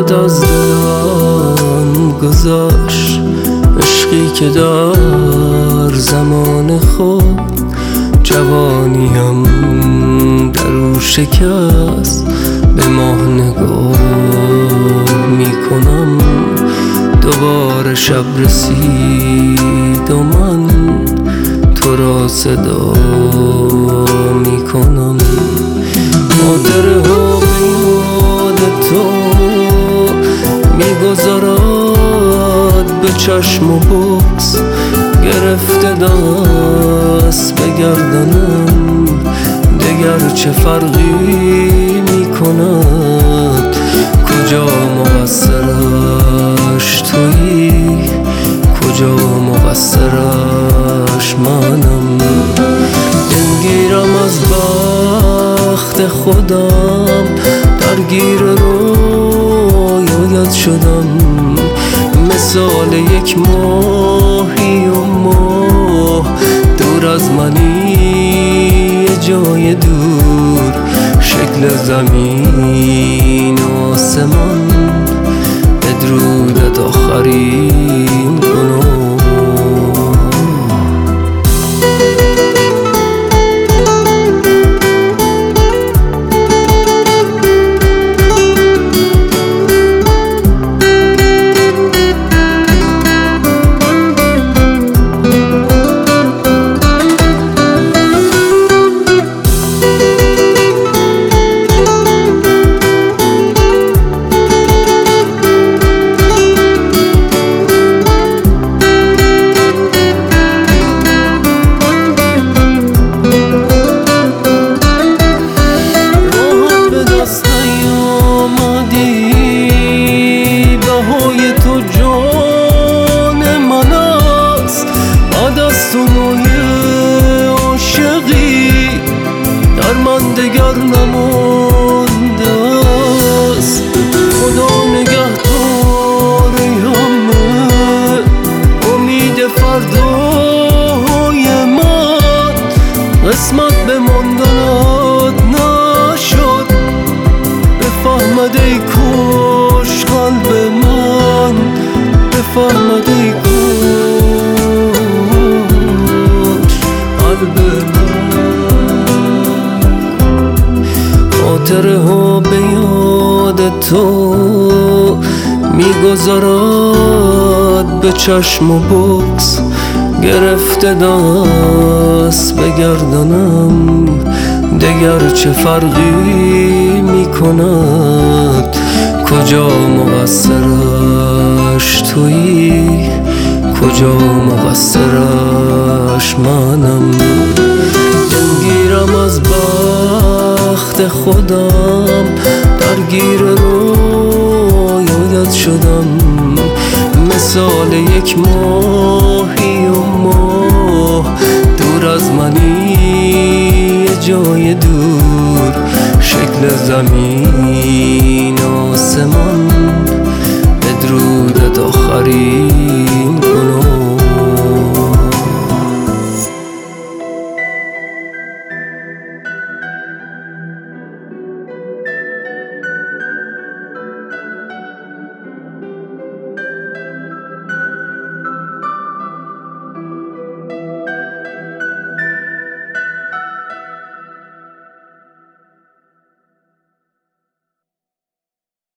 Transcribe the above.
بعد از دلم گذاشت عشقی که در زمان خود جوانیم درو شکست. به ماه نگاه میکنم دوباره شب رسید و من تو را صدا میکنم. خاطره ها به یاد تو میگذارد به چشم و بغض، گرفته دست به گردنم دگر چه فرقی میکند. کجا مقصرش تویی، کجا مقصرش منم. دلگیرم از بخت خودم، درگیر رویایت شدم. مثال یک ماهی و ماه دور از منی، یه جای دور شکل زمین و آسمان. بدرودت آخرین کنم. من دگر نمانده است. خدا نگهداری همه امید فردای من. قسمت به ماندنت نشد، بفهمد ای کاش قلب من، بفهمد ای کاش قلب من. خاطره ها به یاد تو میگذارد به چشم و بغض، گرفته دست به گردنم دگر چه فرقی میکند. کجا مقصرش تویی، کجا مقصرش منم. دلگیرم از بخت خودم، درگیر رویایت شدم. مثال یک ماهی و ماه دور از منی، یه جای دور شکل زمین و آسمان. بدرودت آخرین